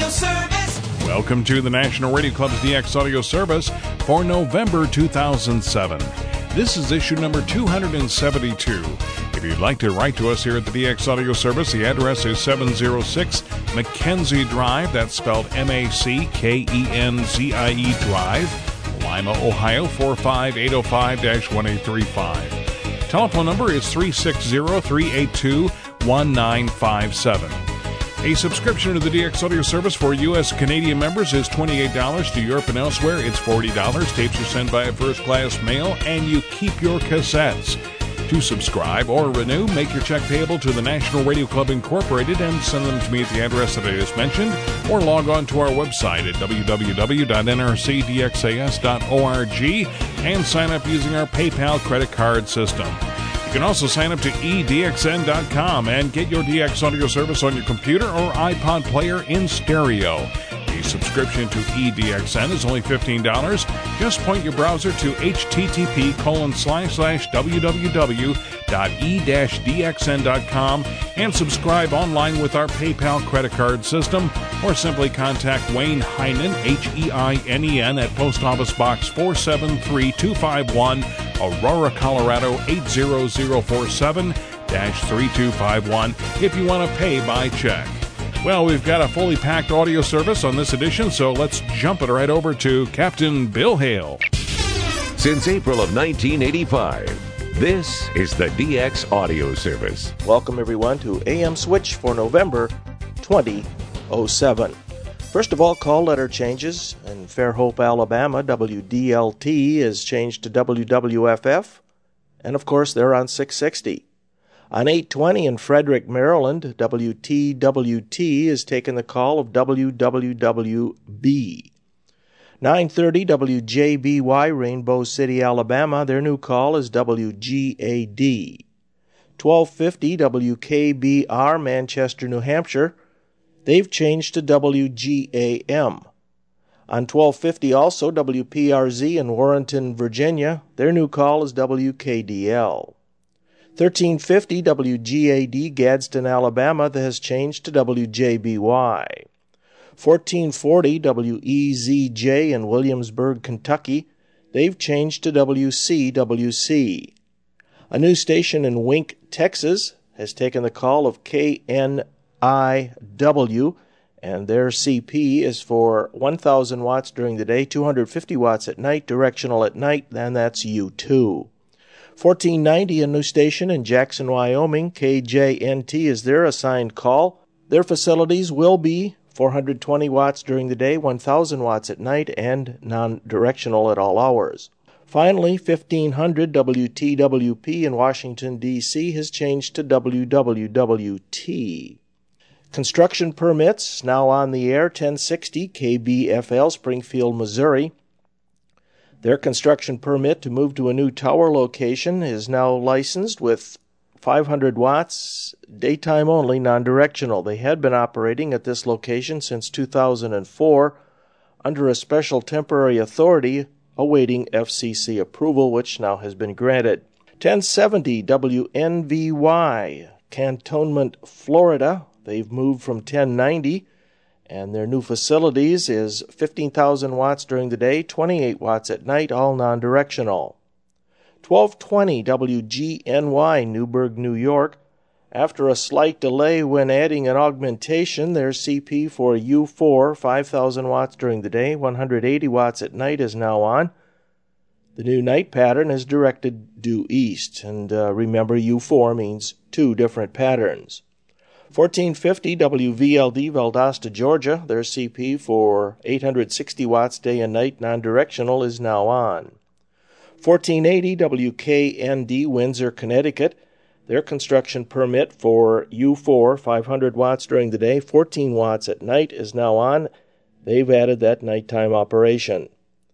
Audio Service. Welcome to the National Radio Club's DX Audio Service for November 2007. This is issue number 272. If you'd like to write to us here at the DX Audio Service, the address is 706 Mackenzie Drive. That's spelled Mackenzie Drive, Lima, Ohio 45805-1835. Telephone number is 360-382-1957. A subscription to the DX Audio Service for U.S. and Canadian members is $28. To Europe and elsewhere, it's $40. Tapes are sent by first-class mail, and you keep your cassettes. To subscribe or renew, make your check payable to the National Radio Club Incorporated and send them to me at the address that I just mentioned, or log on to our website at www.nrcdxas.org and sign up using our PayPal credit card system. You can also sign up to edxn.com and get your DX Audio Service on your computer or iPod player in stereo. A subscription to EDXN is only $15. Just point your browser to http://www.e-dxn.com and subscribe online with our PayPal credit card system, or simply contact Wayne Heinen, Heinen, at Post Office Box 473251, Aurora, Colorado 80047-3251 if you want to pay by check. Well, we've got a fully packed audio service on this edition, so let's jump it right over to Captain Bill Hale. Since April of 1985, this is the DX Audio Service. Welcome, everyone, to AM Switch for November 2007. First of all, call letter changes. In Fairhope, Alabama, WDLT is changed to WWFF, and of course, they're on 660. On 820 in Frederick, Maryland, WTWT is taking the call of WWWB. 930 WJBY, Rainbow City, Alabama, their new call is WGAD. 1250 WKBR, Manchester, New Hampshire, they've changed to WGAM. On 1250 also, WPRZ in Warrenton, Virginia, their new call is WKDL. 1350 WGAD, Gadsden, Alabama, that has changed to WJBY. 1440 WEZJ in Williamsburg, Kentucky, they've changed to WCWC. A new station in Wink, Texas, has taken the call of KNIW, and their CP is for 1,000 watts during the day, 250 watts at night, directional at night, and that's U2. 1490, a new station in Jackson, Wyoming, KJNT is their assigned call. Their facilities will be 420 watts during the day, 1,000 watts at night, and non-directional at all hours. Finally, 1500 WTWP in Washington, D.C. has changed to WWWT. Construction permits now on the air, 1060 KBFL, Springfield, Missouri. Their construction permit to move to a new tower location is now licensed with 500 watts, daytime only, non-directional. They had been operating at this location since 2004 under a special temporary authority awaiting FCC approval, which now has been granted. 1070 WNVY, Cantonment, Florida. They've moved from 1090. And their new facilities is 15,000 watts during the day, 28 watts at night, all non-directional. 1220 WGNY, Newburgh, New York. After a slight delay when adding an augmentation, their CP for U4, 5,000 watts during the day, 180 watts at night is now on. The new night pattern is directed due east, and remember U4 means two different patterns. 1450 WVLD, Valdosta, Georgia. Their CP for 860 watts day and night, non-directional, is now on. 1480 WKND, Windsor, Connecticut. Their construction permit for U4, 500 watts during the day, 14 watts at night, is now on. They've added that nighttime operation.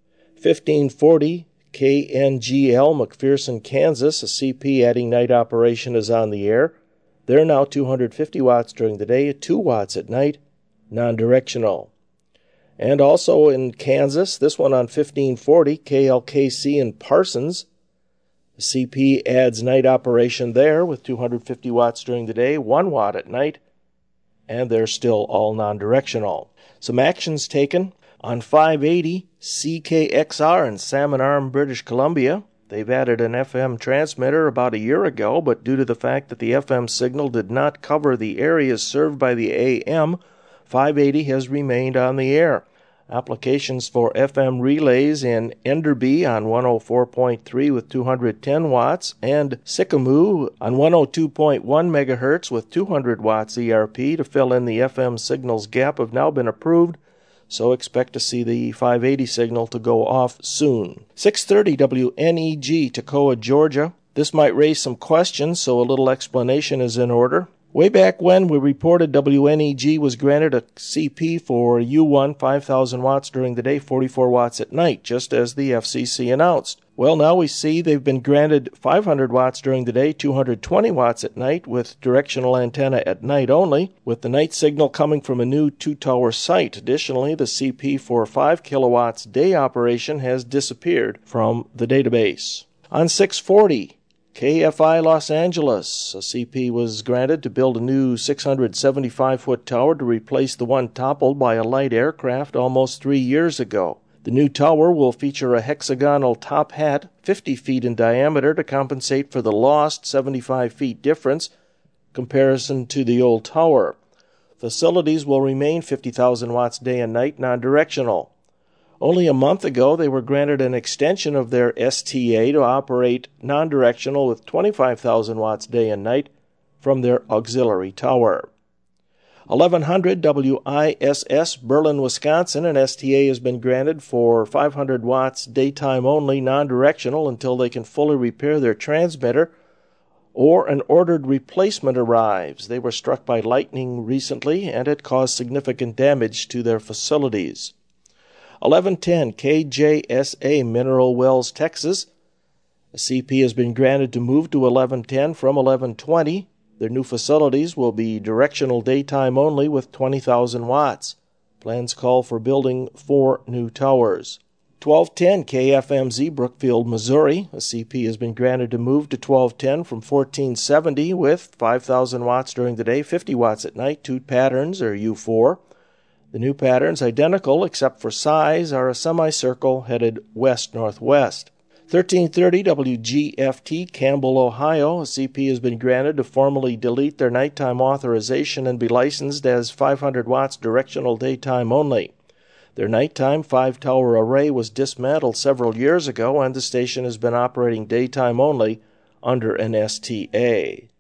1540 KNGL, McPherson, Kansas. A CP adding night operation is on the air. They're now 250 watts during the day, 2 watts at night, non-directional. And also in Kansas, this one on 1540, KLKC in Parsons. The CP adds night operation there with 250 watts during the day, 1 watt at night, and they're still all non-directional. Some actions taken on 580 CKXR in Salmon Arm, British Columbia. They've added an FM transmitter about a year ago, but due to the fact that the FM signal did not cover the areas served by the AM, 580 has remained on the air. Applications for FM relays in Enderby on 104.3 with 210 watts and Sycamore on 102.1 megahertz with 200 watts ERP to fill in the FM signal's gap have now been approved, so expect to see the 580 signal to go off soon. 630 WNEG, Toccoa, Georgia. This might raise some questions, so a little explanation is in order. Way back when, we reported WNEG was granted a CP for U1 5,000 watts during the day, 44 watts at night, just as the FCC announced. Well, now we see they've been granted 500 watts during the day, 220 watts at night, with directional antenna at night only, with the night signal coming from a new 2-tower site. Additionally, the CP for 5 kilowatts day operation has disappeared from the database. On 640, KFI Los Angeles, a CP was granted to build a new 675-foot tower to replace the one toppled by a light aircraft almost 3 years ago. The new tower will feature a hexagonal top hat 50 feet in diameter to compensate for the lost 75 feet difference comparison to the old tower. Facilities will remain 50,000 watts day and night non-directional. Only a month ago, they were granted an extension of their STA to operate non-directional with 25,000 watts day and night from their auxiliary tower. 1100 WISS, Berlin, Wisconsin, an STA has been granted for 500 watts daytime only non-directional until they can fully repair their transmitter or an ordered replacement arrives. They were struck by lightning recently and it caused significant damage to their facilities. 1110 KJSA, Mineral Wells, Texas. A CP has been granted to move to 1110 from 1120. Their new facilities will be directional daytime only with 20,000 watts. Plans call for building 4 new towers. 1210 KFMZ, Brookfield, Missouri. A CP has been granted to move to 1210 from 1470 with 5,000 watts during the day, 50 watts at night, 2 patterns or U4. The new patterns, identical except for size, are a semicircle headed west-northwest. 1330 WGFT, Campbell, Ohio. A CP has been granted to formally delete their nighttime authorization and be licensed as 500 watts directional daytime only. Their nighttime 5-tower array was dismantled several years ago, and the station has been operating daytime only under an STA.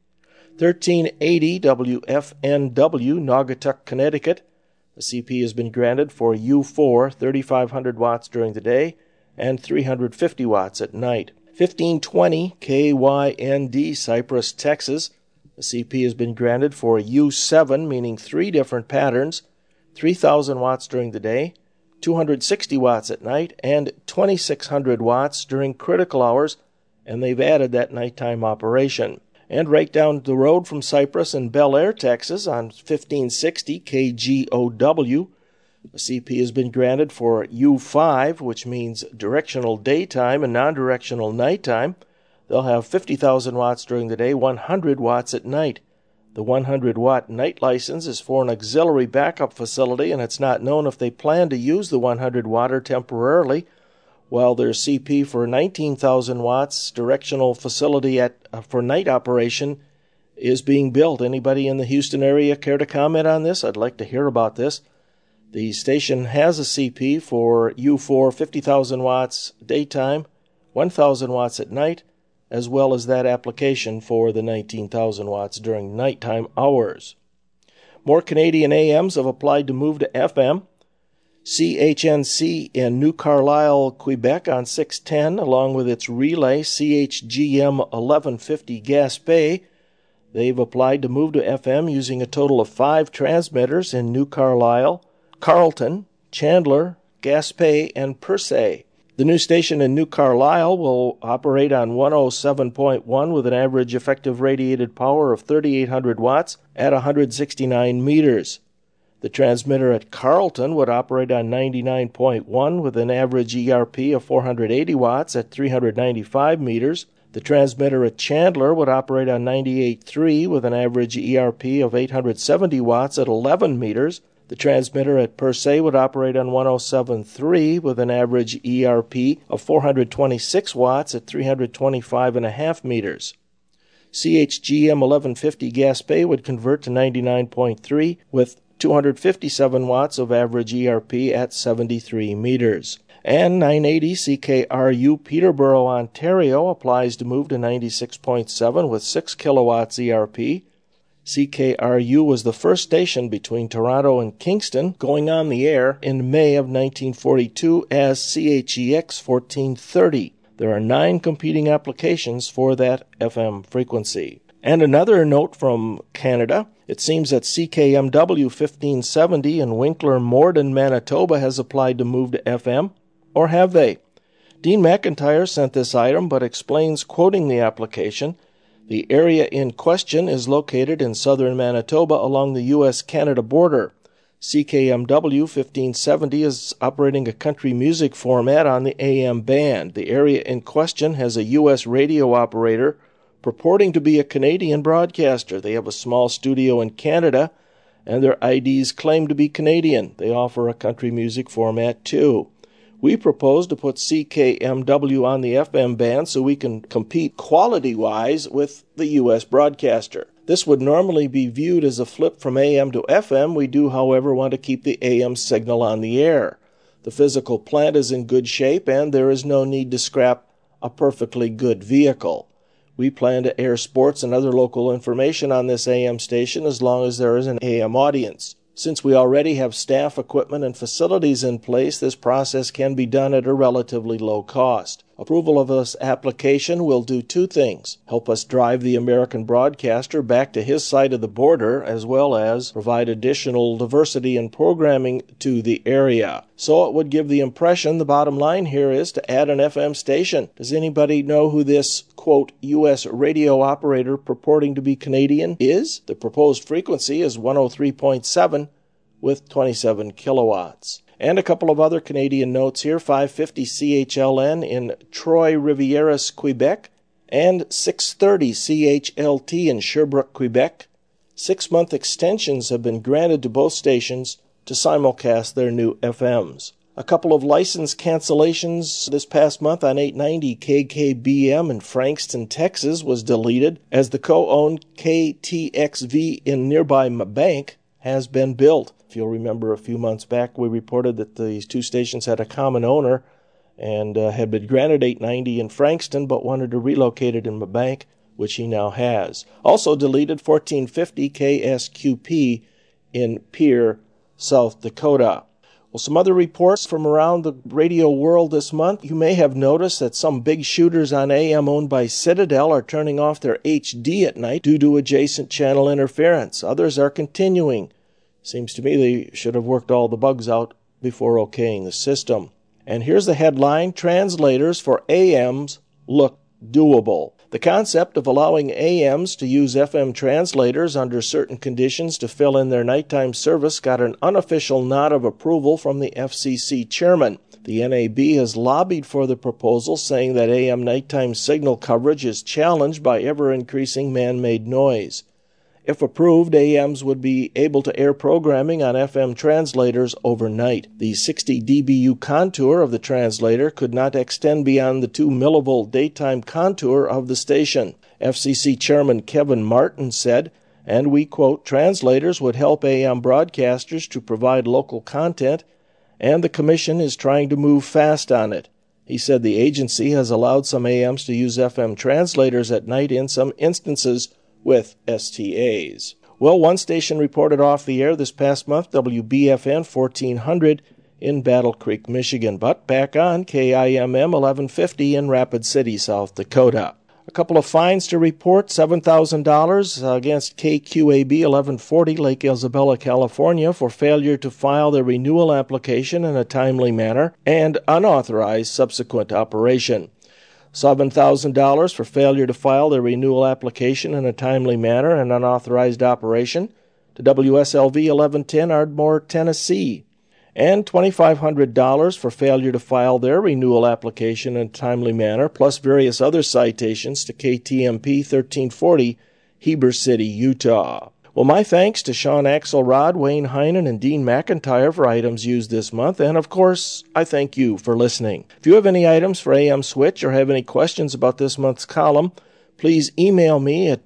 1380 WFNW, Naugatuck, Connecticut. A CP has been granted for U4, 3,500 watts during the day and 350 watts at night. 1520 KYND, Cypress, Texas. A CP has been granted for U7, meaning 3 different patterns, 3,000 watts during the day, 260 watts at night, and 2,600 watts during critical hours, and they've added that nighttime operation. And right down the road from Cypress in Bel Air, Texas, on 1560 KGOW, a CP has been granted for U5, which means directional daytime and non-directional nighttime. They'll have 50,000 watts during the day, 100 watts at night. The 100-watt night license is for an auxiliary backup facility, and it's not known if they plan to use the 100-watter temporarily, while their CP for 19,000 watts directional facility for night operation is being built. Anybody in the Houston area care to comment on this? I'd like to hear about this. The station has a CP for U4, 50,000 watts daytime, 1,000 watts at night, as well as that application for the 19,000 watts during nighttime hours. More Canadian AMs have applied to move to FM. CHNC in New Carlisle, Quebec on 610, along with its relay CHGM 1150 Gaspé. They've applied to move to FM using a total of 5 transmitters in New Carlisle, Carleton, Chandler, Gaspé, and Percé. The new station in New Carlisle will operate on 107.1 with an average effective radiated power of 3,800 watts at 169 meters. The transmitter at Carleton would operate on 99.1 with an average ERP of 480 watts at 395 meters. The transmitter at Chandler would operate on 98.3 with an average ERP of 870 watts at 11 meters. The transmitter at Per Se would operate on 107.3 with an average ERP of 426 watts at 325.5 meters. CHGM 1150 Gaspé would convert to 99.3 with 257 watts of average ERP at 73 meters. And 980 CKRU Peterborough, Ontario applies to move to 96.7 with 6 kilowatts ERP. CKRU was the first station between Toronto and Kingston, going on the air in May of 1942 as CHEX 1430. There are 9 competing applications for that FM frequency. And another note from Canada. It seems that CKMW 1570 in Winkler, Morden, Manitoba has applied to move to FM. Or have they? Dean McIntyre sent this item but explains, quoting the application, the area in question is located in southern Manitoba along the U.S.-Canada border. CKMW 1570 is operating a country music format on the AM band. The area in question has a U.S. radio operator purporting to be a Canadian broadcaster. They have a small studio in Canada, and their IDs claim to be Canadian. They offer a country music format too. We propose to put CKMW on the FM band so we can compete quality-wise with the U.S. broadcaster. This would normally be viewed as a flip from AM to FM. We do, however, want to keep the AM signal on the air. The physical plant is in good shape, and there is no need to scrap a perfectly good vehicle. We plan to air sports and other local information on this AM station as long as there is an AM audience. Since we already have staff, equipment, and facilities in place, this process can be done at a relatively low cost. Approval of this application will do 2 things: help us drive the American broadcaster back to his side of the border, as well as provide additional diversity in programming to the area. So it would give the impression the bottom line here is to add an FM station. Does anybody know who this, quote, U.S. radio operator purporting to be Canadian is? The proposed frequency is 103.7 with 27 kilowatts. And a couple of other Canadian notes here, 550 CHLN in Trois-Rivières, Quebec, and 630 CHLT in Sherbrooke, Quebec. 6-month extensions have been granted to both stations to simulcast their new FMs. A couple of license cancellations this past month on 890 KKBM in Frankston, Texas was deleted as the co-owned KTXV in nearby Mabank has been built. If you'll remember, a few months back, we reported that these 2 stations had a common owner and had been granted 890 in Frankston but wanted to relocate it in Mabank, which he now has. Also deleted 1450 KSQP in Pierre, South Dakota. Well, some other reports from around the radio world this month. You may have noticed that some big shooters on AM owned by Citadel are turning off their HD at night due to adjacent channel interference. Others are continuing. Seems to me they should have worked all the bugs out before okaying the system. And here's the headline: translators for AMs look doable. The concept of allowing AMs to use FM translators under certain conditions to fill in their nighttime service got an unofficial nod of approval from the FCC chairman. The NAB has lobbied for the proposal, saying that AM nighttime signal coverage is challenged by ever-increasing man-made noise. If approved, AMs would be able to air programming on FM translators overnight. The 60 dBu contour of the translator could not extend beyond the 2 millivolt daytime contour of the station. FCC Chairman Kevin Martin said, and we quote, translators would help AM broadcasters to provide local content, and the Commission is trying to move fast on it. He said the agency has allowed some AMs to use FM translators at night in some instances with STAs. Well, one station reported off the air this past month, WBFN 1400 in Battle Creek, Michigan, but back on KIMM 1150 in Rapid City, South Dakota. A couple of fines to report: $7,000 against KQAB 1140 Lake Isabella, California for failure to file their renewal application in a timely manner and unauthorized subsequent operation. $7,000 for failure to file their renewal application in a timely manner and unauthorized operation to WSLV 1110 Ardmore, Tennessee. and $2,500 for failure to file their renewal application in a timely manner, plus various other citations to KTMP 1340, Heber City, Utah. Well, my thanks to Sean Axelrod, Wayne Heinen, and Dean McIntyre for items used this month, and of course, I thank you for listening. If you have any items for AM Switch or have any questions about this month's column, please email me at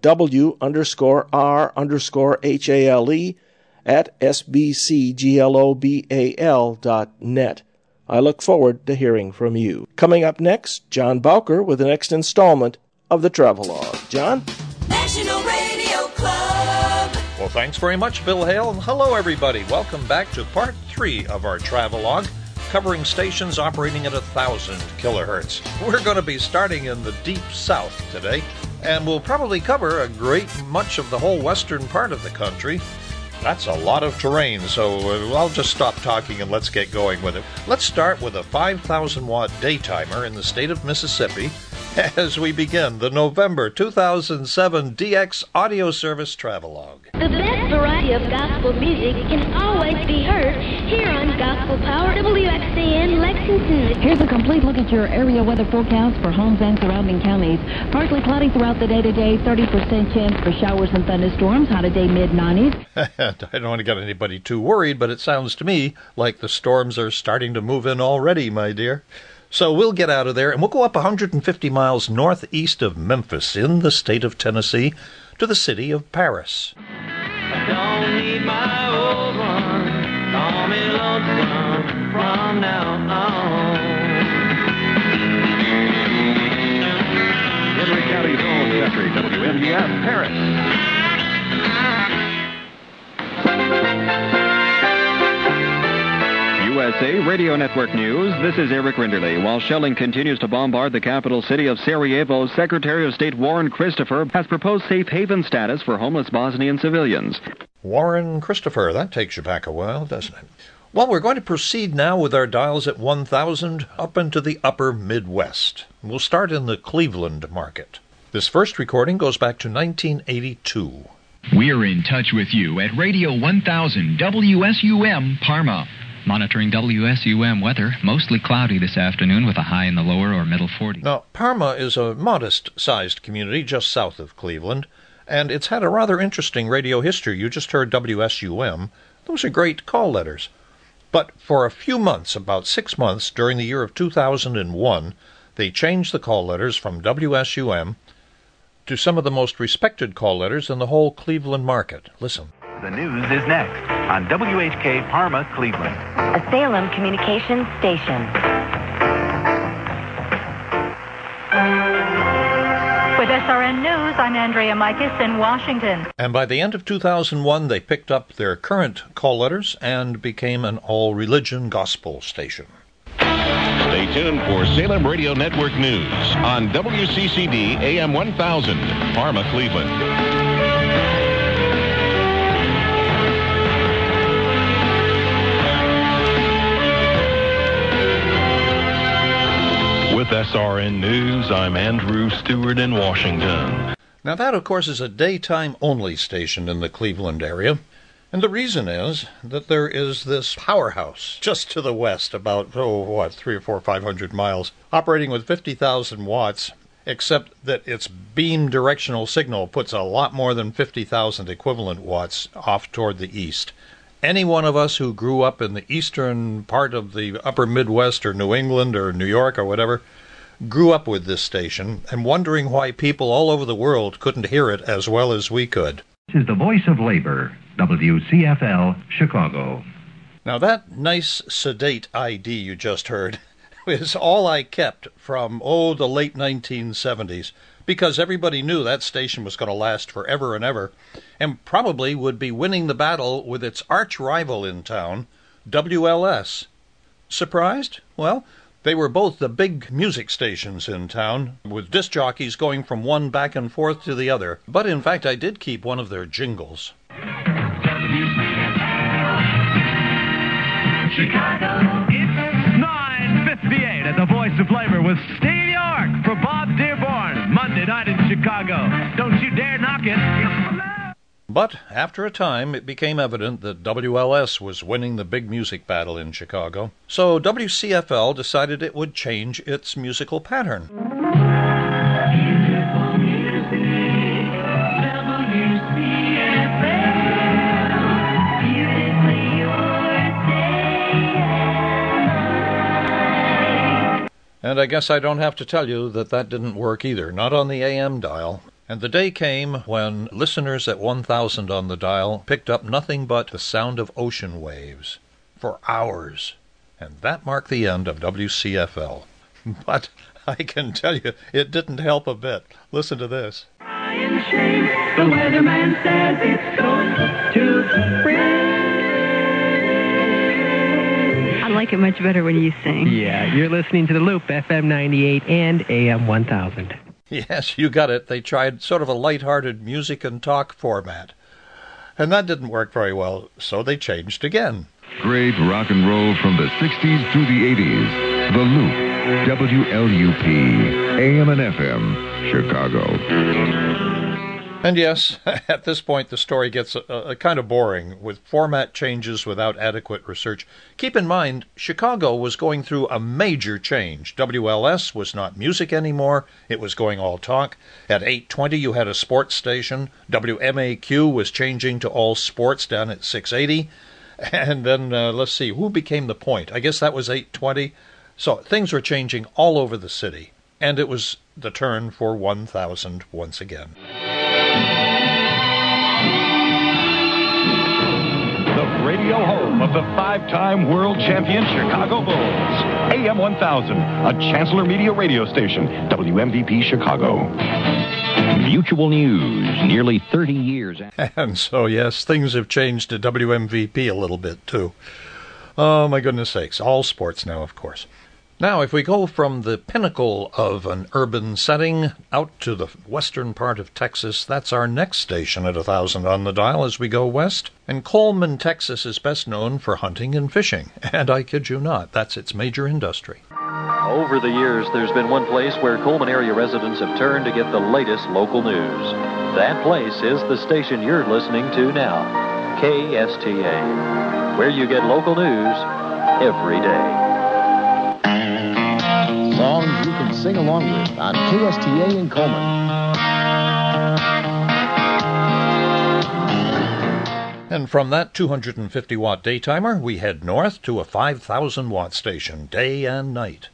w_r_hale@sbcglobal.net. I look forward to hearing from you. Coming up next, John Bowker with the next installment of the Travelogue. John? National Radio Club. Well, thanks very much, Bill Hale, and hello, everybody. Welcome back to Part 3 of our Travelogue, covering stations operating at 1,000 kilohertz. We're going to be starting in the Deep South today, and we'll probably cover a great much of the whole western part of the country. That's a lot of terrain, so I'll just stop talking and let's get going with it. Let's start with a 5,000-watt daytimer in the state of Mississippi as we begin the November 2007 DX Audio Service Travelogue. The best variety of gospel music can always be heard here on Gospel Power WXCN Lexington. Here's a complete look at your area weather forecast for Holmes and surrounding counties. Partly cloudy throughout the day today, 30% chance for showers and thunderstorms, high today mid-90s. I don't want to get anybody too worried, but it sounds to me like the storms are starting to move in already, my dear. So we'll get out of there, and we'll go up 150 miles northeast of Memphis in the state of Tennessee to the city of Paris. I don't need my old one, call me lonesome from now on. Henry County's own Jeffrey, WMDF, Paris. USA Radio Network News, this is Eric Rinderle. While shelling continues to bombard the capital city of Sarajevo, Secretary of State Warren Christopher has proposed safe haven status for homeless Bosnian civilians. Warren Christopher, that takes you back a while, doesn't it? Well, we're going to proceed now with our dials at 1,000 up into the upper Midwest. We'll start in the Cleveland market. This first recording goes back to 1982. We're in touch with you at Radio 1000 WSUM Parma. Monitoring WSUM weather, mostly cloudy this afternoon with a high in the lower or middle 40s. Now, Parma is a modest-sized community just south of Cleveland, and it's had a rather interesting radio history. You just heard WSUM. Those are great call letters. But for a few months, about 6 months, during the year of 2001, they changed the call letters from WSUM to some of the most respected call letters in the whole Cleveland market. Listen. The news is next on WHK Parma, Cleveland. A Salem communications station. With SRN News, I'm Andrea Mikis in Washington. And by the end of 2001, they picked up their current call letters and became an all-religion gospel station. Stay tuned for Salem Radio Network News on WCCD AM 1000, Parma, Cleveland. With SRN News, I'm Andrew Stewart in Washington. Now that, of course, is a daytime-only station in the Cleveland area. And the reason is that there is this powerhouse just to the west, about, 300 or 400, 500 miles, operating with 50,000 watts, except that its beam directional signal puts a lot more than 50,000 equivalent watts off toward the east. Any one of us who grew up in the eastern part of the upper Midwest or New England or New York or whatever grew up with this station and wondering why people all over the world couldn't hear it as well as we could. This is the Voice of Labor, WCFL, Chicago. Now that nice sedate ID you just heard is all I kept from, the late 1970s, because everybody knew that station was going to last forever and ever, and probably would be winning the battle with its arch-rival in town, WLS. Surprised? Well, they were both the big music stations in town, with disc jockeys going from one back and forth to the other. But in fact, I did keep one of their jingles. Chicago. It's 9:58 at the Voice of Labor with Steve York for Bob Dearborn. Monday night in Chicago. Don't you dare knock it. But after a time, it became evident that WLS was winning the big music battle in Chicago, so WCFL decided it would change its musical pattern. And I guess I don't have to tell you that that didn't work either, not on the AM dial. And the day came when listeners at 1000 on the dial picked up nothing but the sound of ocean waves for hours. And that marked the end of WCFL. But I can tell you, it didn't help a bit. Listen to this. The weatherman says it's going to rain. I like it much better when you sing. Yeah, you're listening to The Loop, FM 98 and AM 1000. Yes, you got it. They tried sort of a light-hearted music and talk format. And that didn't work very well, so they changed again. Great rock and roll from the 60s through the 80s. The Loop, WLUP, AM and FM, Chicago. And yes, at this point the story gets kind of boring, with format changes without adequate research. Keep in mind, Chicago was going through a major change. WLS was not music anymore, it was going all talk. At 820 you had a sports station. WMAQ was changing to all sports down at 680. And then, let's see, who became the point? I guess that was 820. So things were changing all over the city. And it was the turn for 1000 once again. The radio home of the five-time world champion Chicago Bulls. AM 1000, a Chancellor Media radio station, WMVP Chicago. Mutual News, nearly 30 years. And so, yes, things have changed to WMVP a little bit, too. Oh, my goodness sakes. All sports now, of course. Now, if we go from the pinnacle of an urban setting out to the western part of Texas, that's our next station at 1000 on the dial as we go west. And Coleman, Texas is best known for hunting and fishing. And I kid you not, that's its major industry. Over the years, there's been one place where Coleman area residents have turned to get the latest local news. That place is the station you're listening to now, KSTA, where you get local news every day. Songs you can sing along with on KSTA in Coleman. And from that 250-watt daytimer, we head north to a 5,000-watt station, day and night.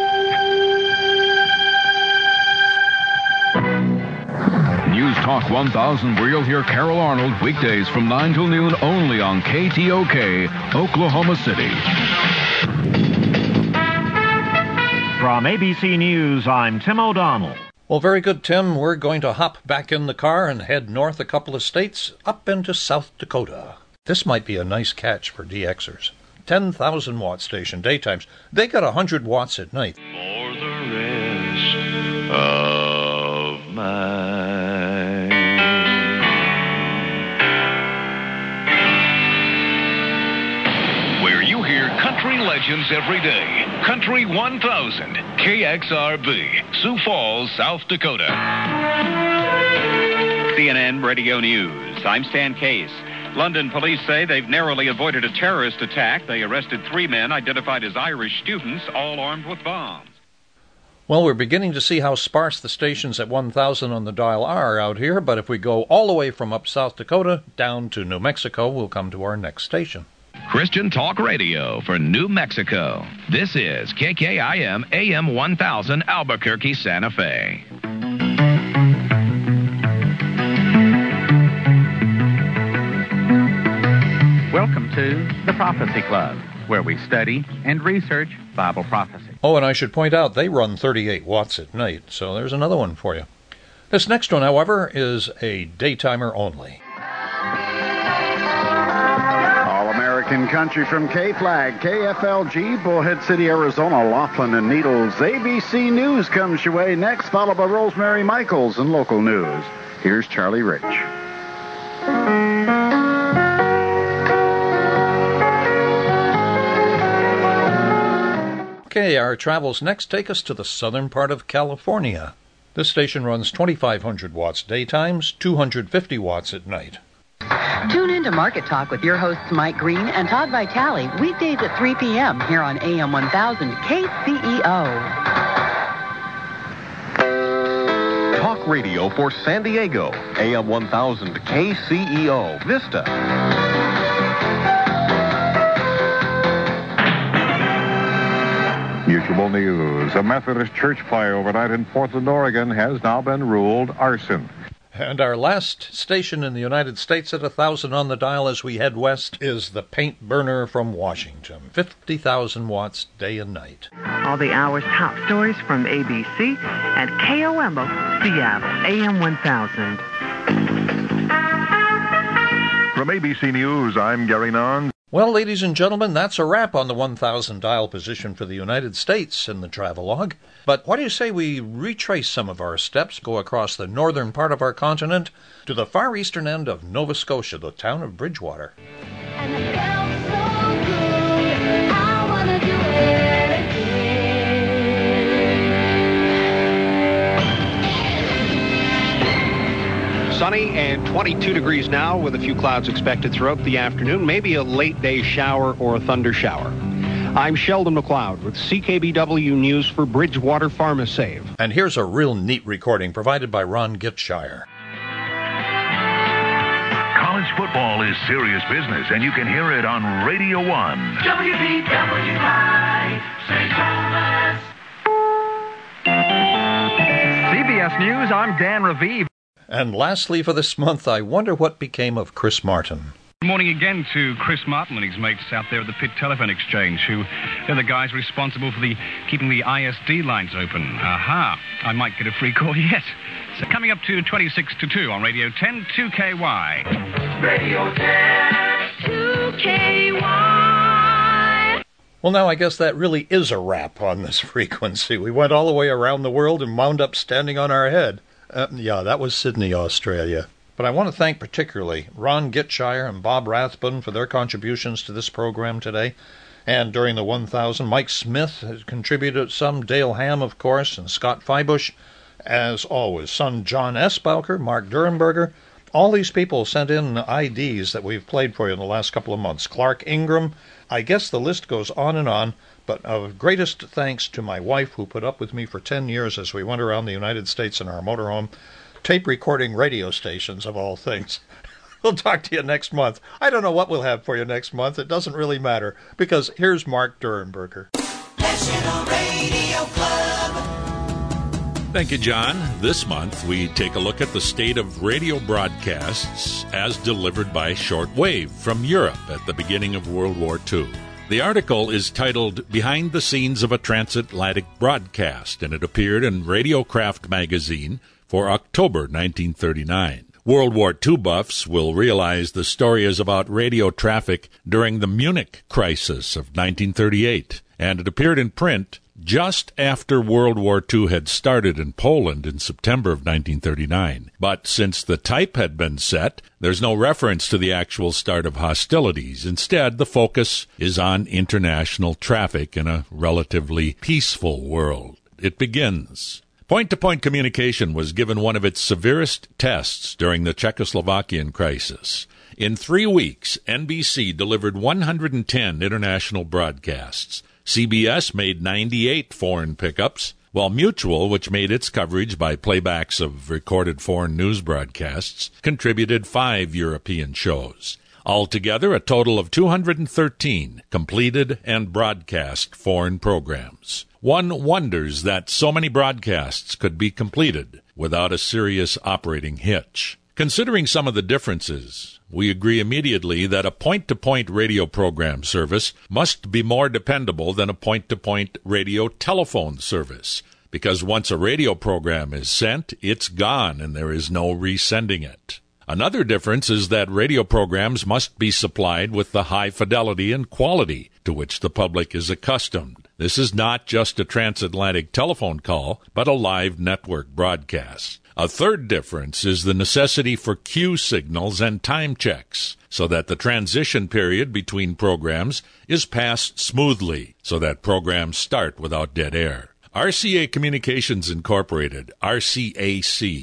News Talk 1000, where you'll hear Carol Arnold weekdays from 9 till noon only on KTOK, Oklahoma City. From ABC News, I'm Tim O'Donnell. Well, very good, Tim. We're going to hop back in the car and head north a couple of states, up into South Dakota. This might be a nice catch for DXers. 10,000-watt station daytimes. They got 100 watts at night. For the rest of my... Where you hear country legends every day. Country 1000, KXRB, Sioux Falls, South Dakota. CNN Radio News. I'm Stan Case. London police say they've narrowly avoided a terrorist attack. They arrested 3 men identified as Irish students, all armed with bombs. Well, we're beginning to see how sparse the stations at 1000 on the dial are out here, but if we go all the way from up South Dakota down to New Mexico, we'll come to our next station. Christian Talk Radio for New Mexico. This is KKIM AM 1000 Albuquerque, Santa Fe. Welcome to the Prophecy Club, where we study and research Bible prophecy. Oh, and I should point out, they run 38 watts at night, so there's another one for you. This next one, however, is a daytimer only. All-American Country from K-Flag, KFLG, Bullhead City, Arizona, Laughlin and Needles. ABC News comes your way next, followed by Rosemary Michaels and local news. Here's Charlie Rich. Okay, our travels next take us to the southern part of California. This station runs 2,500 watts daytimes, 250 watts at night. Tune in to Market Talk with your hosts Mike Green and Todd Vitale weekdays at 3 p.m. here on AM 1000 KCEO. Talk radio for San Diego, AM 1000 KCEO, Vista. Mutual News. A Methodist church fire overnight in Portland, Oregon has now been ruled arson. And our last station in the United States at 1,000 on the dial as we head west is the Paint Burner from Washington. 50,000 watts day and night. All the hour's top stories from ABC and KOMO Seattle, AM 1000. From ABC News, I'm Gary Nunn. Well, ladies and gentlemen, that's a wrap on the 1,000 dial position for the United States in the Travelogue. But what do you say we retrace some of our steps, go across the northern part of our continent to the far eastern end of Nova Scotia, the town of Bridgewater. And it felt so good, I want to do it again. Sunny and 22 degrees now with a few clouds expected throughout the afternoon, maybe a late day shower or a thunder shower. I'm Sheldon McLeod with CKBW News for Bridgewater PharmaSave. And here's a real neat recording provided by Ron Gitshire. College football is serious business, and you can hear it on Radio 1. WBWI, St. Thomas. CBS News, I'm Dan Raviv. And lastly for this month, I wonder what became of Chris Martin. Good morning again to Chris Martin and his mates out there at the Pitt Telephone Exchange, who they're the guys responsible for keeping the ISD lines open. Aha, I might get a free call yet. So coming up to 26 to 2 on Radio 10 2KY. Radio 10 2KY. Well, now I guess that really is a wrap on this frequency. We went all the way around the world and wound up standing on our head. Yeah, that was Sydney, Australia. But I want to thank particularly Ron Gitshire and Bob Rathbun for their contributions to this program today. And during the 1,000, Mike Smith has contributed some, Dale Ham, of course, and Scott Feibusch. As always, son John Esbauker, Mark Durenberger. All these people sent in IDs that we've played for you in the last couple of months. Clark Ingram. I guess the list goes on, but of greatest thanks to my wife, who put up with me for 10 years as we went around the United States in our motorhome, tape recording radio stations, of all things. We'll talk to you next month. I don't know what we'll have for you next month. It doesn't really matter, because here's Mark Durenberger. National Radio Club. Thank you, John. This month, we take a look at the state of radio broadcasts as delivered by shortwave from Europe at the beginning of World War II. The article is titled Behind the Scenes of a Transatlantic Broadcast, and it appeared in Radiocraft magazine for October 1939. World War II buffs will realize the story is about radio traffic during the Munich crisis of 1938, and it appeared in print just after World War II had started in Poland in September of 1939. But since the type had been set, there's no reference to the actual start of hostilities. Instead, the focus is on international traffic in a relatively peaceful world. It begins. Point-to-point communication was given one of its severest tests during the Czechoslovakian crisis. In 3 weeks, NBC delivered 110 international broadcasts. CBS made 98 foreign pickups, while Mutual, which made its coverage by playbacks of recorded foreign news broadcasts, contributed 5 European shows. Altogether, a total of 213 completed and broadcast foreign programs. One wonders that so many broadcasts could be completed without a serious operating hitch. Considering some of the differences, we agree immediately that a point-to-point radio program service must be more dependable than a point-to-point radio telephone service, because once a radio program is sent, it's gone and there is no resending it. Another difference is that radio programs must be supplied with the high fidelity and quality to which the public is accustomed. This is not just a transatlantic telephone call, but a live network broadcast. A third difference is the necessity for cue signals and time checks, so that the transition period between programs is passed smoothly, so that programs start without dead air. RCA Communications Incorporated, RCAC,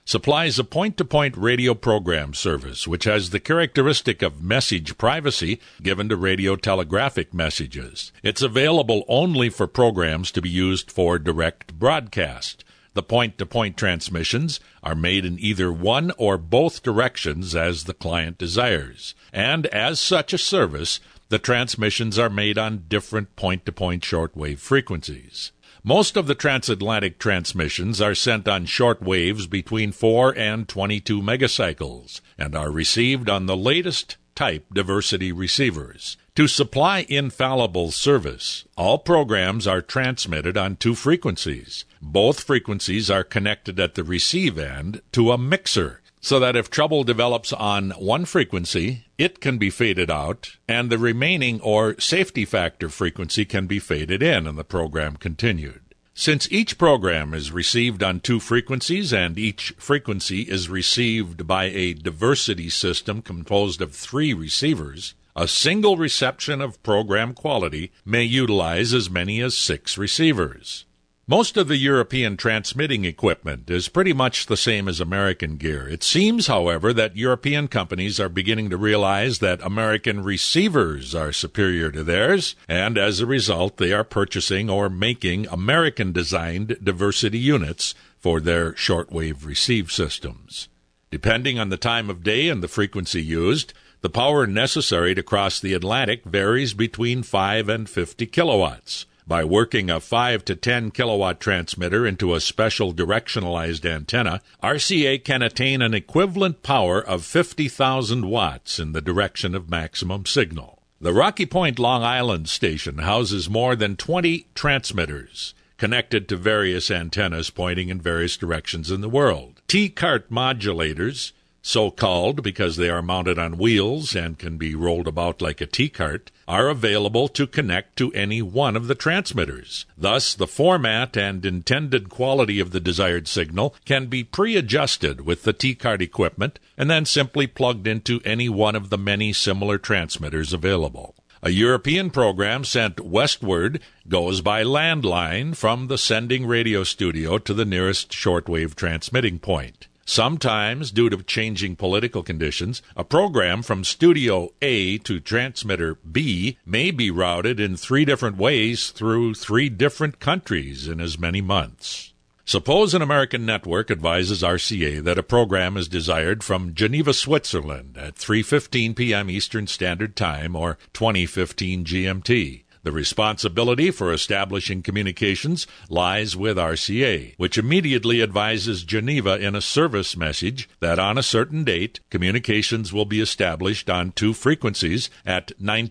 supplies a point-to-point radio program service which has the characteristic of message privacy given to radio telegraphic messages. It's available only for programs to be used for direct broadcast. The point-to-point transmissions are made in either one or both directions as the client desires, and as such a service, the transmissions are made on different point-to-point shortwave frequencies. Most of the transatlantic transmissions are sent on short waves between 4 and 22 megacycles and are received on the latest type diversity receivers. To supply infallible service, all programs are transmitted on 2 frequencies. Both frequencies are connected at the receive end to a mixer, so that if trouble develops on one frequency, it can be faded out, and the remaining or safety factor frequency can be faded in, and the program continued. Since each program is received on 2 frequencies, and each frequency is received by a diversity system composed of 3 receivers, a single reception of program quality may utilize as many as 6 receivers. Most of the European transmitting equipment is pretty much the same as American gear. It seems, however, that European companies are beginning to realize that American receivers are superior to theirs, and as a result, they are purchasing or making American-designed diversity units for their shortwave receive systems. Depending on the time of day and the frequency used, the power necessary to cross the Atlantic varies between 5 and 50 kilowatts. By working a 5 to 10 kilowatt transmitter into a special directionalized antenna, RCA can attain an equivalent power of 50,000 watts in the direction of maximum signal. The Rocky Point, Long Island station houses more than 20 transmitters connected to various antennas pointing in various directions in the world. T-cart modulators, so called because they are mounted on wheels and can be rolled about like a T-cart, are available to connect to any one of the transmitters. Thus, the format and intended quality of the desired signal can be pre-adjusted with the T-cart equipment and then simply plugged into any one of the many similar transmitters available. A European program sent westward goes by landline from the sending radio studio to the nearest shortwave transmitting point. Sometimes, due to changing political conditions, a program from Studio A to transmitter B may be routed in 3 different ways through 3 different countries in as many months. Suppose an American network advises RCA that a program is desired from Geneva, Switzerland at 3:15 p.m. Eastern Standard Time or 2015 GMT. The responsibility for establishing communications lies with RCA, which immediately advises Geneva in a service message that on a certain date, communications will be established on 2 frequencies at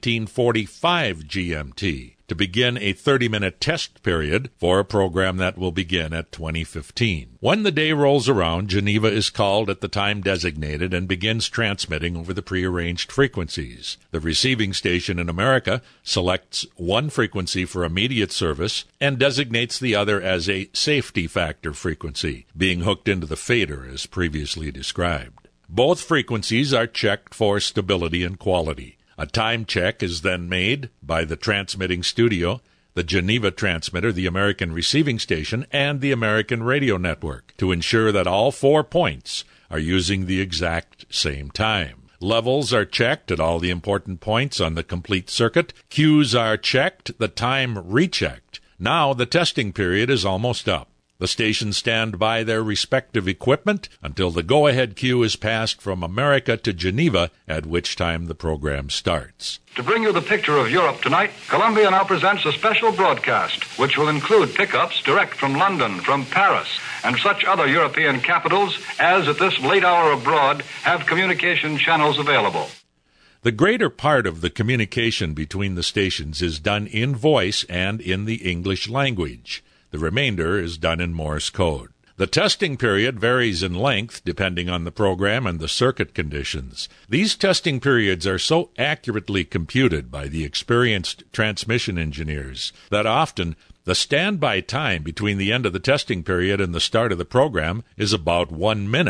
1945 GMT to begin a 30-minute test period for a program that will begin at 2015. When the day rolls around, Geneva is called at the time designated and begins transmitting over the prearranged frequencies. The receiving station in America selects one frequency for immediate service and designates the other as a safety factor frequency, being hooked into the fader as previously described. Both frequencies are checked for stability and quality. A time check is then made by the transmitting studio, the Geneva transmitter, the American receiving station, and the American radio network to ensure that all 4 points are using the exact same time. Levels are checked at all the important points on the complete circuit. Cues are checked, the time rechecked. Now the testing period is almost up. The stations stand by their respective equipment until the go-ahead cue is passed from America to Geneva, at which time the program starts. To bring you the picture of Europe tonight, Columbia now presents a special broadcast, which will include pickups direct from London, from Paris, and such other European capitals as at this late hour abroad have communication channels available. The greater part of the communication between the stations is done in voice and in the English language. The remainder is done in Morse code. The testing period varies in length depending on the program and the circuit conditions. These testing periods are so accurately computed by the experienced transmission engineers that often the standby time between the end of the testing period and the start of the program is about 1 minute.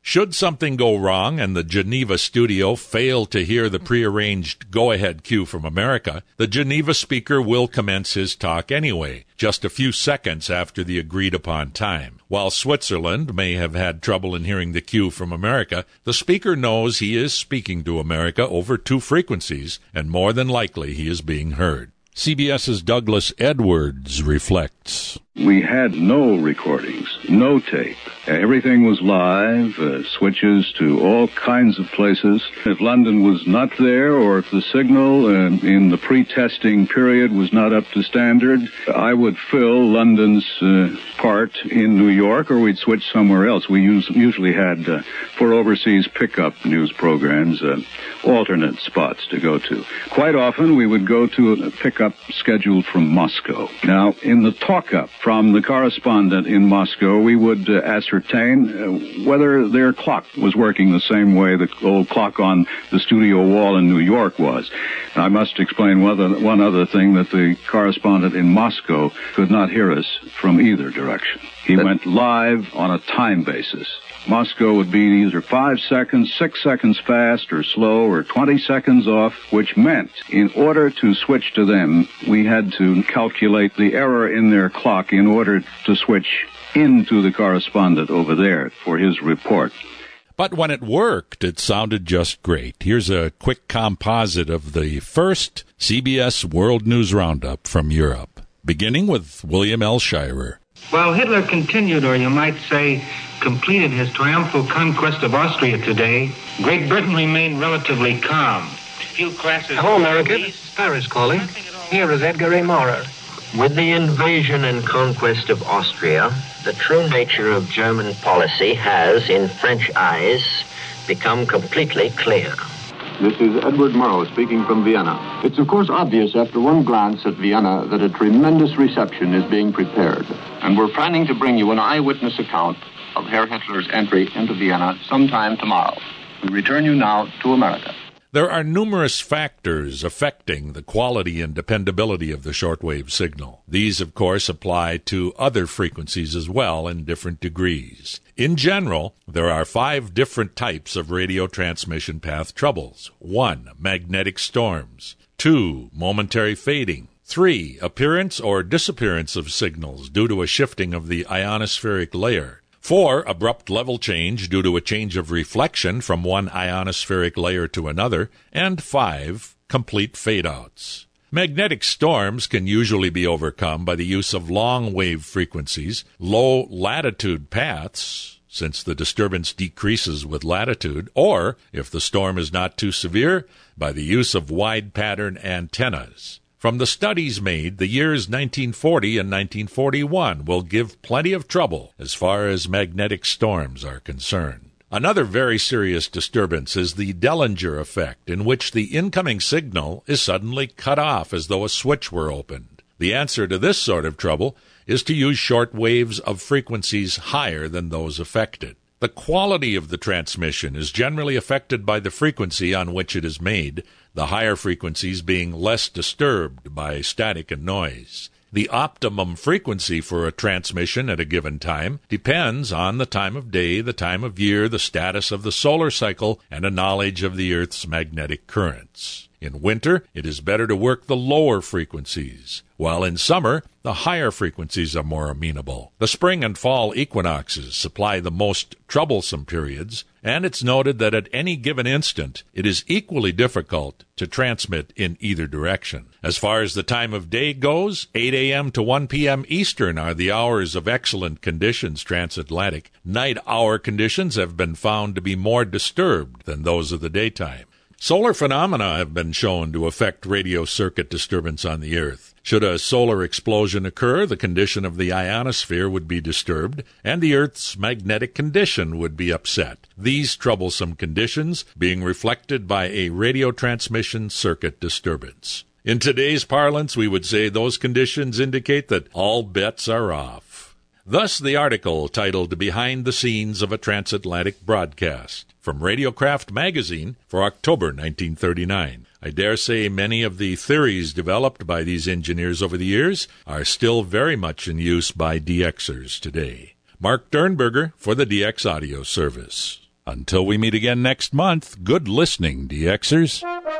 Should something go wrong and the Geneva studio fail to hear the prearranged go-ahead cue from America, the Geneva speaker will commence his talk anyway, just a few seconds after the agreed-upon time. While Switzerland may have had trouble in hearing the cue from America, the speaker knows he is speaking to America over two frequencies, and more than likely he is being heard. CBS's Douglas Edwards reflects. We had no recordings, no tape. Everything was live, switches to all kinds of places. If London was not there, or if the signal in the pre-testing period was not up to standard, I would fill London's part in New York, or we'd switch somewhere else. We usually had, for overseas pickup news programs, alternate spots to go to. Quite often, we would go to a pickup scheduled from Moscow. Now, in the talk-up from the correspondent in Moscow, we would ascertain whether their clock was working the same way the old clock on the studio wall in New York was. I must explain one other thing, that the correspondent in Moscow could not hear us from either direction. He went live on a time basis. Moscow would be either 5 seconds, 6 seconds fast or slow, or 20 seconds off, which meant in order to switch to them, we had to calculate the error in their clock in order to switch into the correspondent over there for his report. But when it worked, it sounded just great. Here's a quick composite of the first CBS World News Roundup from Europe, beginning with William L. Shirer. While Hitler continued, or you might say, completed his triumphal conquest of Austria today, Great Britain remained relatively calm. Few classes... Hello, America. Paris calling. Here is Edgar A. Maurer. With the invasion and conquest of Austria, the true nature of German policy has, in French eyes, become completely clear. This is Edward Murrow speaking from Vienna. It's of course obvious after one glance at Vienna that a tremendous reception is being prepared. And we're planning to bring you an eyewitness account of Herr Hitler's entry into Vienna sometime tomorrow. We return you now to America. There are numerous factors affecting the quality and dependability of the shortwave signal. These, of course, apply to other frequencies as well in different degrees. In general, there are 5 different types of radio transmission path troubles. 1. Magnetic storms. 2. Momentary fading. 3. Appearance or disappearance of signals due to a shifting of the ionospheric layer. 4. Abrupt level change due to a change of reflection from one ionospheric layer to another. And 5. Complete fade-outs. Magnetic storms can usually be overcome by the use of long-wave frequencies, low-latitude paths, since the disturbance decreases with latitude, or, if the storm is not too severe, by the use of wide-pattern antennas. From the studies made, the years 1940 and 1941 will give plenty of trouble as far as magnetic storms are concerned. Another very serious disturbance is the Dellinger effect, in which the incoming signal is suddenly cut off as though a switch were opened. The answer to this sort of trouble is to use short waves of frequencies higher than those affected. The quality of the transmission is generally affected by the frequency on which it is made, the higher frequencies being less disturbed by static and noise. The optimum frequency for a transmission at a given time depends on the time of day, the time of year, the status of the solar cycle, and a knowledge of the Earth's magnetic currents. In winter, it is better to work the lower frequencies, while in summer, the higher frequencies are more amenable. The spring and fall equinoxes supply the most troublesome periods, and it's noted that at any given instant, it is equally difficult to transmit in either direction. As far as the time of day goes, 8 a.m. to 1 p.m. Eastern are the hours of excellent conditions transatlantic. Night hour conditions have been found to be more disturbed than those of the daytime. Solar phenomena have been shown to affect radio circuit disturbance on the Earth. Should a solar explosion occur, the condition of the ionosphere would be disturbed, and the Earth's magnetic condition would be upset. These troublesome conditions being reflected by a radio transmission circuit disturbance. In today's parlance, we would say those conditions indicate that all bets are off. Thus the article titled Behind the Scenes of a Transatlantic Broadcast from Radiocraft magazine for October 1939. I dare say many of the theories developed by these engineers over the years are still very much in use by DXers today. Mark Dernberger for the DX Audio Service. Until we meet again next month, good listening, DXers.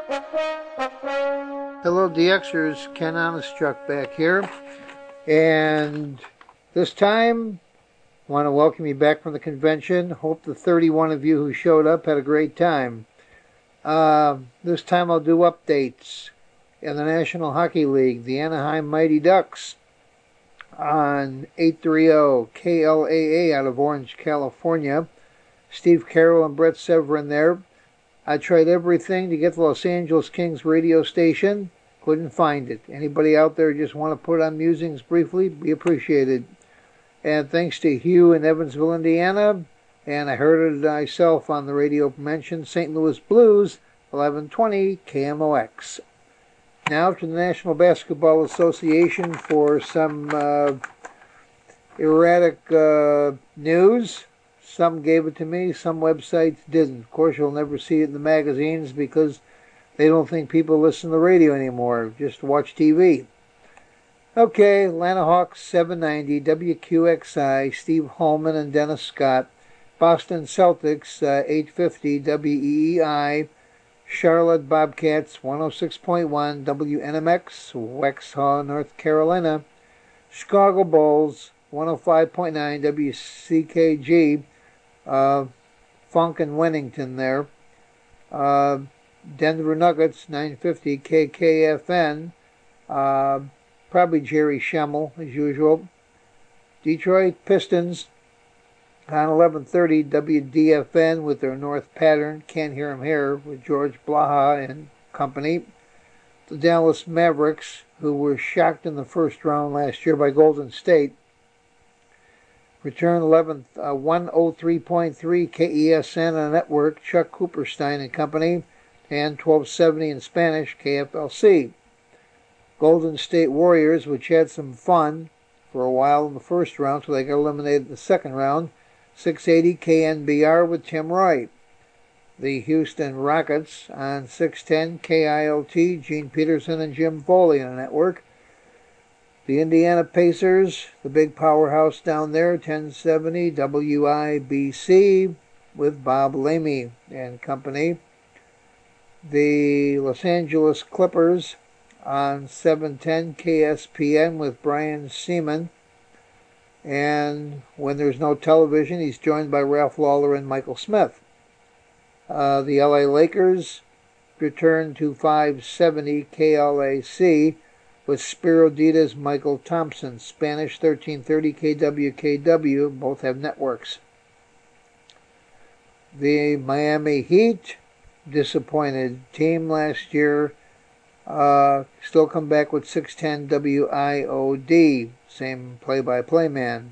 Hello, DXers. Ken Honestchuck back here. And this time, I want to welcome you back from the convention. Hope the 31 of you who showed up had a great time. This time I'll do updates. In the National Hockey League, the Anaheim Mighty Ducks on 830 KLAA out of Orange, California. Steve Carroll and Brett Severin there. I tried everything to get the Los Angeles Kings radio station. Couldn't find it. Anybody out there just want to put on musings briefly? Be appreciated. And thanks to Hugh in Evansville, Indiana. And I heard it myself on the radio mentioned St. Louis Blues, 1120 KMOX. Now to the National Basketball Association for some erratic news. Some gave it to me, some websites didn't. Of course, you'll never see it in the magazines because they don't think people listen to the radio anymore, just watch TV. Okay, Atlanta Hawks 790, WQXI, Steve Holman and Dennis Scott. Boston Celtics 850, WEEI. Charlotte Bobcats 106.1, WNMX, Waxhaw, North Carolina. Chicago Bulls 105.9, WCKG. Funk and Winnington there. Denver Nuggets 950 KKFN. Probably Jerry Schemmel as usual. Detroit Pistons on 1130 WDFN with their North Pattern. Can't Hear 'Em Here with George Blaha and company. The Dallas Mavericks, who were shocked in the first round last year by Golden State, return 103.3 KESN on network, Chuck Cooperstein and company, and 1270 in Spanish, KFLC. Golden State Warriors, which had some fun for a while in the first round, so they got eliminated in the second round, 680 KNBR with Tim Wright. The Houston Rockets on 610 KILT, Gene Peterson and Jim Foley on the network. The Indiana Pacers, the big powerhouse down there, 1070 WIBC with Bob Lamy and company. The Los Angeles Clippers on 710 KSPN with Brian Seaman. And when there's no television, he's joined by Ralph Lawler and Michael Smith. The LA Lakers return to 570 KLAC with Spiro Ditas, Michael Thompson. Spanish 1330 KWKW, both have networks. The Miami Heat, disappointed team last year, still come back with 610 WIOD, same play-by-play man.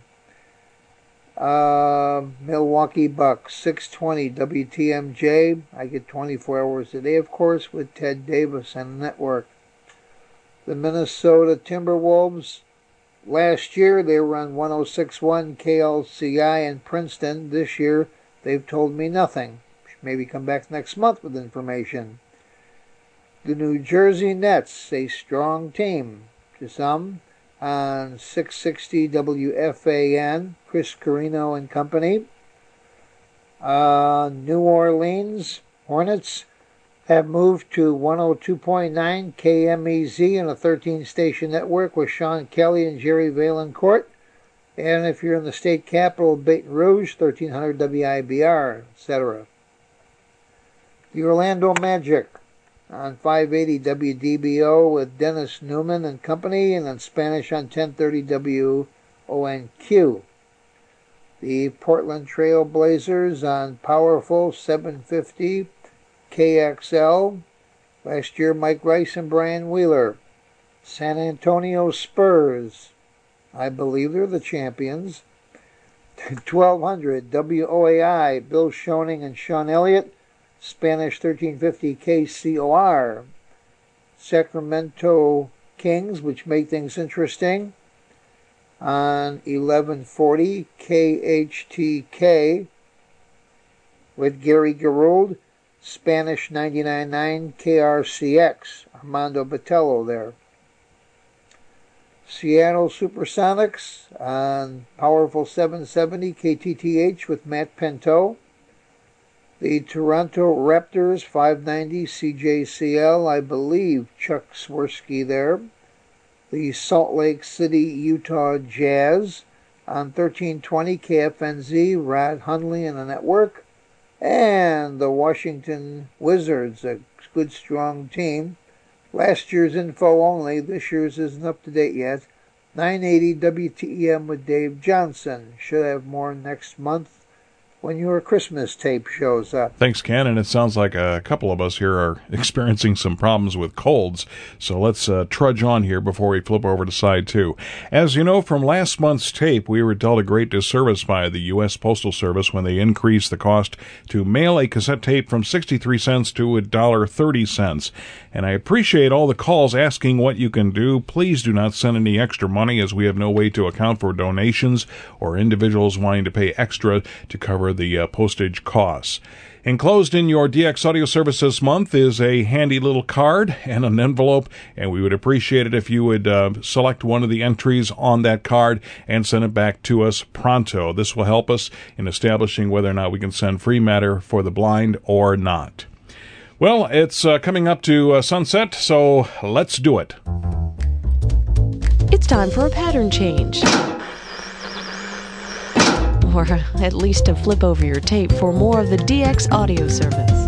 Milwaukee Bucks, 620 WTMJ. I get 24 hours a day, of course, with Ted Davis and the network. The Minnesota Timberwolves, last year they were on 106.1 KLCI in Princeton. This year they've told me nothing. Maybe come back next month with information. The New Jersey Nets, a strong team to some, on 660 WFAN, Chris Carino and company. New Orleans Hornets have moved to 102.9 KMEZ in a 13-station network with Sean Kelly and Jerry Valencourt. And if you're in the state capital, Baton Rouge, 1300 WIBR, etc. The Orlando Magic on 580 WDBO with Dennis Newman and company, and in Spanish on 1030 WONQ. The Portland Trail Blazers on powerful 750 KXL. Last year, Mike Rice and Brian Wheeler. San Antonio Spurs, I believe they're the champions. 1200 WOAI, Bill Schoening and Sean Elliott. Spanish 1350 KCOR. Sacramento Kings, which make things interesting, on 1140 KHTK with Gary Gerould. Spanish 99.9 KRCX. Armando Botello there. Seattle Supersonics on powerful 770 KTTH with Matt Pinto. The Toronto Raptors, 590 CJCL, I believe Chuck Swirsky there. The Salt Lake City, Utah Jazz on 1320 KFNZ, Rod Hundley and the network. And the Washington Wizards, a good strong team. Last year's info only, this year's isn't up to date yet. 980 WTEM with Dave Johnson. Should have more next month when your Christmas tape shows up. Thanks, Ken, and it sounds like a couple of us here are experiencing some problems with colds, so let's trudge on here before we flip over to side 2. As you know from last month's tape, we were dealt a great disservice by the U.S. Postal Service when they increased the cost to mail a cassette tape from 63 cents to $1.30. And I appreciate all the calls asking what you can do. Please do not send any extra money, as we have no way to account for donations or individuals wanting to pay extra to cover the postage costs. Enclosed in your DX Audio Service this month is a handy little card and an envelope, and we would appreciate it if you would select one of the entries on that card and send it back to us pronto. This will help us in establishing whether or not we can send free matter for the blind or not. Well, it's coming up to sunset, so let's do it. It's time for a pattern change. Or at least to flip over your tape for more of the DX Audio Service.